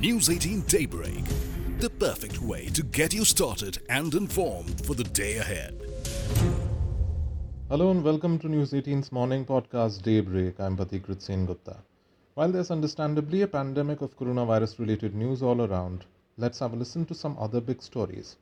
News 18 Daybreak, the perfect way to get you started and informed for the day ahead. Hello and welcome to News 18's morning podcast Daybreak. I'm Patikrit Sen Gupta. While there's understandably a pandemic of coronavirus related news all around, let's have a listen to some other big stories.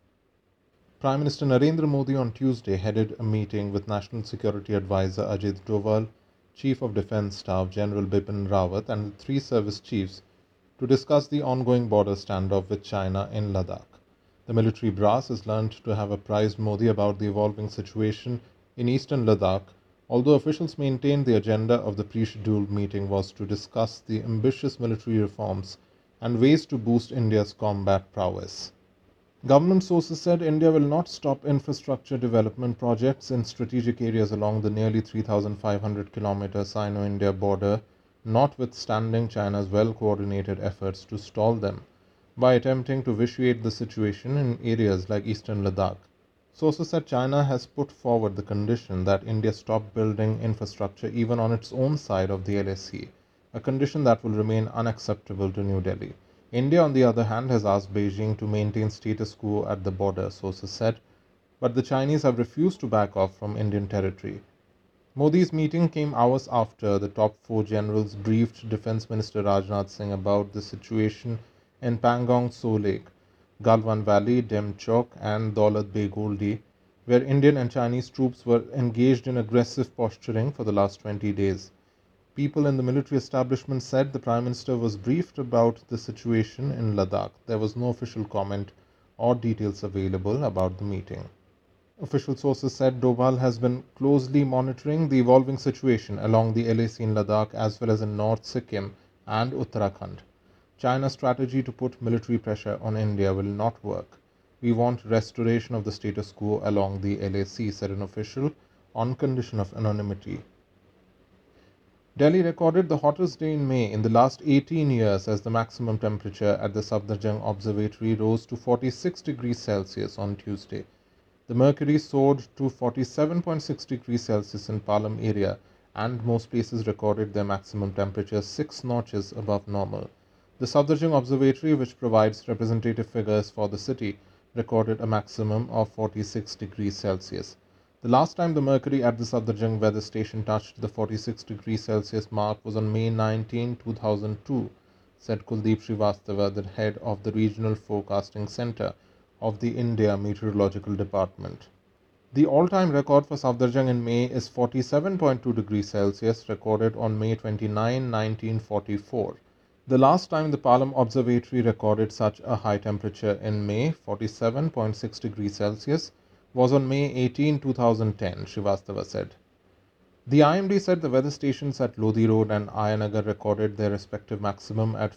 Prime Minister Narendra Modi on Tuesday headed a meeting with National Security Advisor Ajit Doval, Chief of Defence Staff General Bipin Rawat, and the three service chiefs to discuss the ongoing border standoff with China in Ladakh. The military brass has learned to have apprised Modi about the evolving situation in eastern Ladakh, although officials maintained the agenda of the pre-scheduled meeting was to discuss the ambitious military reforms and ways to boost India's combat prowess. Government sources said India will not stop infrastructure development projects in strategic areas along the nearly 3,500 kilometer Sino-India border, notwithstanding China's well-coordinated efforts to stall them by attempting to vitiate the situation in areas like eastern Ladakh. Sources said China has put forward the condition that India stop building infrastructure even on its own side of the LAC, a condition that will remain unacceptable to New Delhi. India, on the other hand, has asked Beijing to maintain status quo at the border, sources said, but the Chinese have refused to back off from Indian territory. Modi's meeting came hours after the top four generals briefed Defence Minister Rajnath Singh about the situation in Pangong Tso Lake, Galwan Valley, Dem Chowk, and Daulat Beg Oldi, where Indian and Chinese troops were engaged in aggressive posturing for the last 20 days. People in the military establishment said the Prime Minister was briefed about the situation in Ladakh. There was no official comment or details available about the meeting. Official sources said Doval has been closely monitoring the evolving situation along the LAC in Ladakh as well as in North Sikkim and Uttarakhand. China's strategy to put military pressure on India will not work. We want restoration of the status quo along the LAC, said an official, on condition of anonymity. Delhi recorded the hottest day in May in the last 18 years as the maximum temperature at the Safdarjung Observatory rose to 46 degrees Celsius on Tuesday. The mercury soared to 47.6 degrees Celsius in Palam area, and most places recorded their maximum temperature 6 notches above normal. The Safdarjung Observatory, which provides representative figures for the city, recorded a maximum of 46 degrees Celsius. The last time the mercury at the Safdarjung weather station touched the 46 degrees Celsius mark was on May 19, 2002, said Kuldeep Srivastava, the head of the Regional Forecasting Centre of the India Meteorological Department. The all-time record for Safdarjung in May is 47.2 degrees Celsius, recorded on May 29, 1944. The last time the Palam Observatory recorded such a high temperature in May, 47.6 degrees Celsius, was on May 18, 2010, Srivastava said. The IMD said the weather stations at Lodi Road and Ayanagar recorded their respective maximum at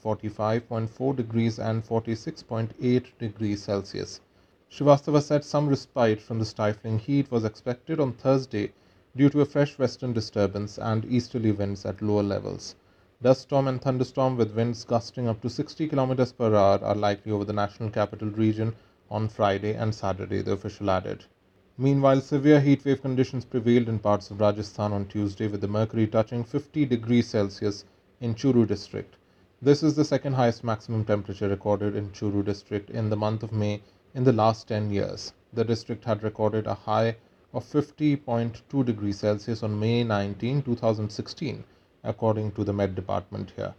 45.4 degrees and 46.8 degrees Celsius. Srivastava said some respite from the stifling heat was expected on Thursday due to a fresh western disturbance and easterly winds at lower levels. Dust storm and thunderstorm with winds gusting up to 60 km per hour are likely over the national capital region on Friday and Saturday, the official added. Meanwhile, severe heatwave conditions prevailed in parts of Rajasthan on Tuesday, with the mercury touching 50 degrees Celsius in Churu district. This is the second highest maximum temperature recorded in Churu district in the month of May in the last 10 years. The district had recorded a high of 50.2 degrees Celsius on May 19, 2016, according to the Met Department here.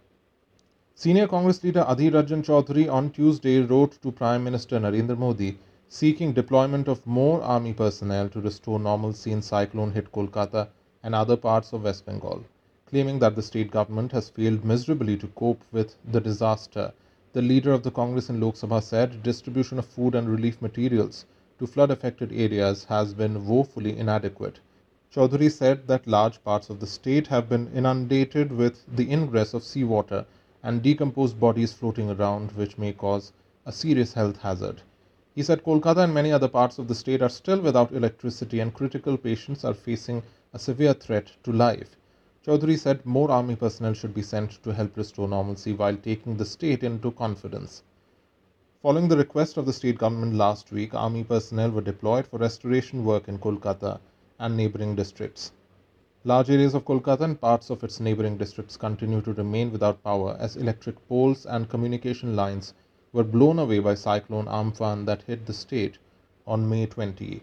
Senior Congress leader Adhir Ranjan Chaudhary on Tuesday wrote to Prime Minister Narendra Modi seeking deployment of more army personnel to restore normalcy in cyclone-hit Kolkata and other parts of West Bengal. Claiming that the state government has failed miserably to cope with the disaster, the leader of the Congress in Lok Sabha said distribution of food and relief materials to flood-affected areas has been woefully inadequate. Chaudhary said that large parts of the state have been inundated with the ingress of seawater and decomposed bodies floating around, which may cause a serious health hazard. He said Kolkata and many other parts of the state are still without electricity and critical patients are facing a severe threat to life. Chaudhary said more army personnel should be sent to help restore normalcy while taking the state into confidence. Following the request of the state government last week, army personnel were deployed for restoration work in Kolkata and neighbouring districts. Large areas of Kolkata and parts of its neighbouring districts continue to remain without power as electric poles and communication lines were blown away by cyclone Amphan that hit the state on May 20.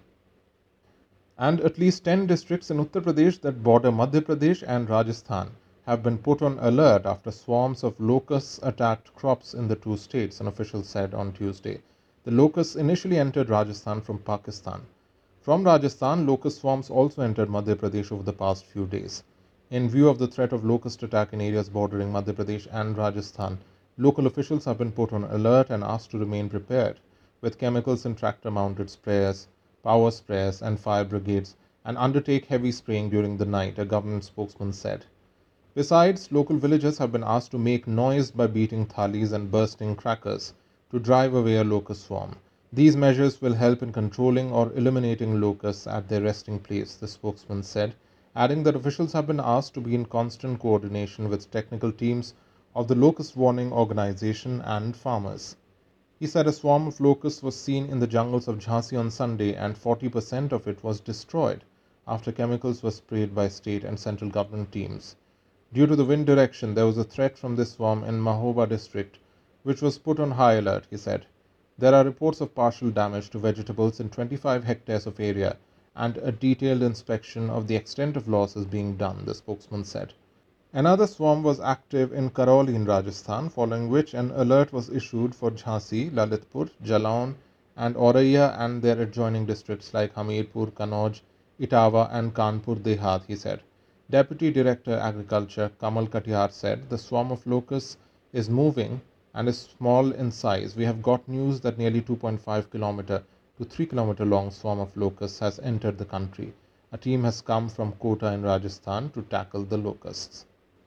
And at least 10 districts in Uttar Pradesh that border Madhya Pradesh and Rajasthan have been put on alert after swarms of locusts attacked crops in the two states, an official said on Tuesday. The locusts initially entered Rajasthan from Pakistan. From Rajasthan, locust swarms also entered Madhya Pradesh over the past few days. In view of the threat of locust attack in areas bordering Madhya Pradesh and Rajasthan, local officials have been put on alert and asked to remain prepared, with chemicals and tractor-mounted sprayers, power sprayers and fire brigades, and undertake heavy spraying during the night, a government spokesman said. Besides, local villagers have been asked to make noise by beating thalis and bursting crackers to drive away a locust swarm. These measures will help in controlling or eliminating locusts at their resting place, the spokesman said, adding that officials have been asked to be in constant coordination with technical teams of the Locust Warning Organization and farmers. He said a swarm of locusts was seen in the jungles of Jhansi on Sunday and 40% of it was destroyed after chemicals were sprayed by state and central government teams. Due to the wind direction, there was a threat from this swarm in Mahoba district, which was put on high alert, he said. There are reports of partial damage to vegetables in 25 hectares of area, and a detailed inspection of the extent of loss is being done, the spokesman said. Another swarm was active in Karauli in Rajasthan, following which an alert was issued for Jhansi, Lalitpur, Jalaun, and Auraiya and their adjoining districts like Hamirpur, Kanauj, Etawah, and Kanpur Dehat, he said. Deputy Director Agriculture Kamal Katiyar said the swarm of locusts is moving and is small in size. We have got news that nearly 2.5 kilometer to 3 kilometer long swarm of locusts has entered the country. A team has come from Kota in Rajasthan to tackle the locusts.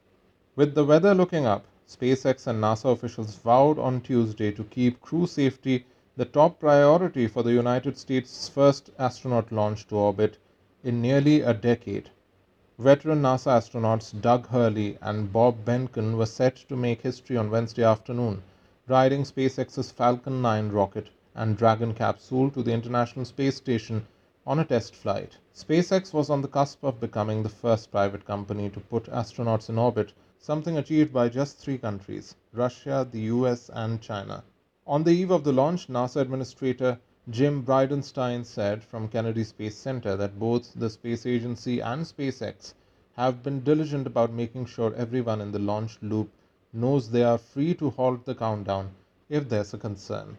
With the weather looking up, SpaceX and NASA officials vowed on Tuesday to keep crew safety the top priority for the United States' first astronaut launch to orbit in nearly a decade. Veteran NASA astronauts Doug Hurley and Bob Behnken were set to make history on Wednesday afternoon, riding SpaceX's Falcon 9 rocket and Dragon capsule to the International Space Station on a test flight. SpaceX was on the cusp of becoming the first private company to put astronauts in orbit, something achieved by just 3 countries, Russia, the US, and China. On the eve of the launch, NASA Administrator Jim Bridenstine said from Kennedy Space Center that both the space agency and SpaceX have been diligent about making sure everyone in the launch loop knows they are free to halt the countdown if there's a concern.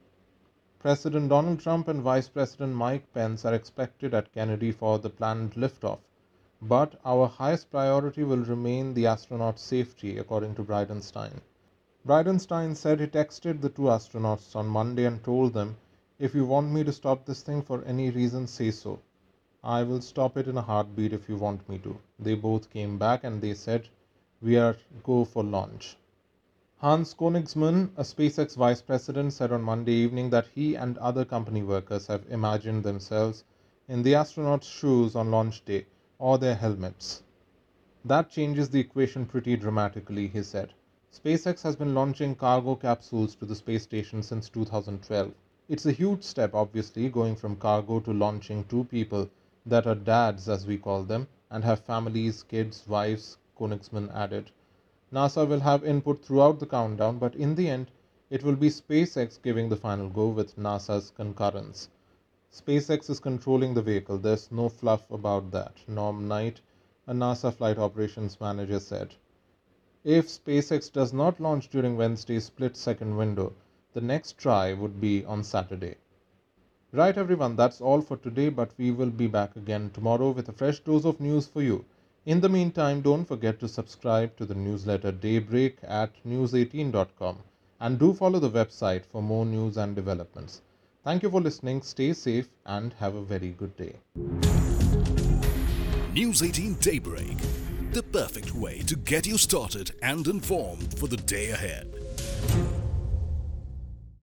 President Donald Trump and Vice President Mike Pence are expected at Kennedy for the planned liftoff, but our highest priority will remain the astronauts' safety, according to Bridenstine. Bridenstine said he texted the 2 astronauts on Monday and told them, "If you want me to stop this thing for any reason, say so. I will stop it in a heartbeat if you want me to." They both came back and they said, "We are go for launch." Hans Koenigsmann, a SpaceX vice president, said on Monday evening that he and other company workers have imagined themselves in the astronauts' shoes on launch day or their helmets. That changes the equation pretty dramatically, he said. SpaceX has been launching cargo capsules to the space station since 2012. It's a huge step, obviously, going from cargo to launching 2 people that are dads, as we call them, and have families, kids, wives, Koenigsmann added. NASA will have input throughout the countdown, but in the end, it will be SpaceX giving the final go with NASA's concurrence. SpaceX is controlling the vehicle. There's no fluff about that, Norm Knight, a NASA flight operations manager, said. If SpaceX does not launch during Wednesday's split-second window, the next try would be on Saturday. Right, everyone, that's all for today, but we will be back again tomorrow with a fresh dose of news for you. In the meantime, don't forget to subscribe to the newsletter Daybreak at news18.com and do follow the website for more news and developments. Thank you for listening, stay safe and have a very good day. News 18 Daybreak, the perfect way to get you started and informed for the day ahead.